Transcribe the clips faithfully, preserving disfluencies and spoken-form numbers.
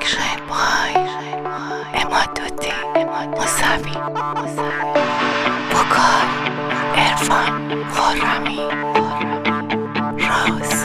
شاهین بای اماد دوتی موسوی بکار عرفان خرمی راز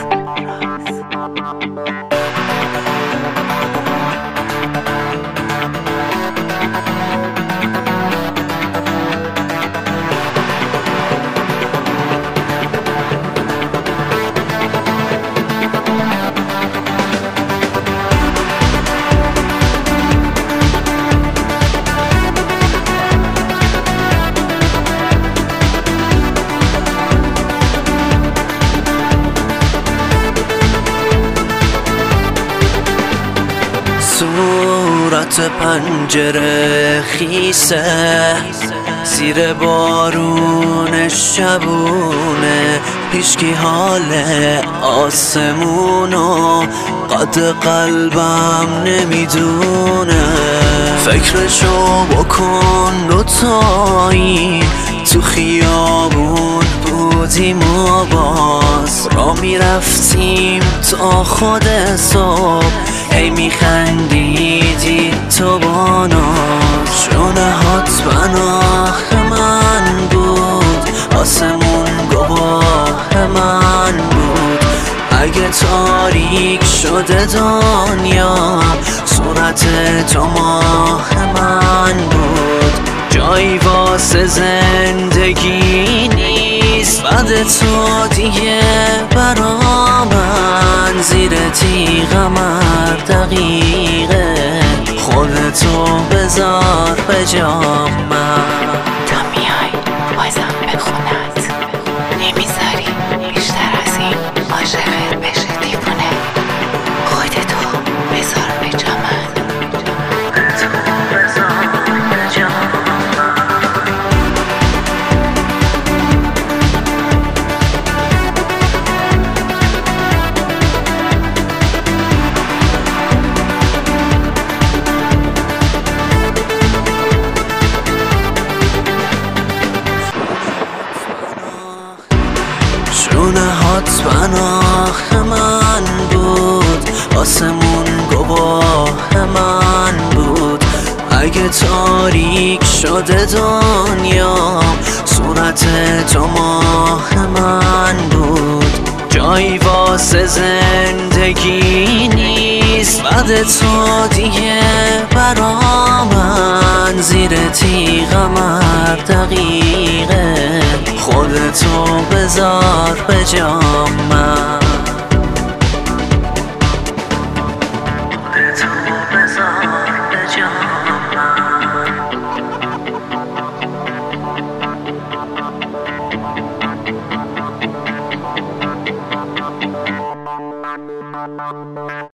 صورت پنجره خیسه زیر بارون شبونه، هیچکی حال آسمونو قد قلبم نمیدونه. فکرشو بکن دوتایی تو خیابون بودیم و باز را میرفتیم تا خود صبح، هی میخندیدی تو با ناز. شونهات پناه من بود، آسمون گواه من بود. اگه تاریک شده دنیا، صورت تو ماه من بود. جایی واسه زندگی نیست بعد تو دیگه برا من. زیر تیغم هر دقیقه خودتو بذار به جام من. تا میای بازم به خونت نمیذاری بیشتر از این عاشقت بشه دیوونه. خودتو بذار به جا من. شونهات پناه من بود، آسمون گواه من بود. اگه تاریک شده دنیا، صورت تو ماه من بود. جایی واسه زندگی نیست بعد تو دیگه برا من. زیر تیغم هر دقیقه خودتو بذار به جام من. خودتو بذار به جام من.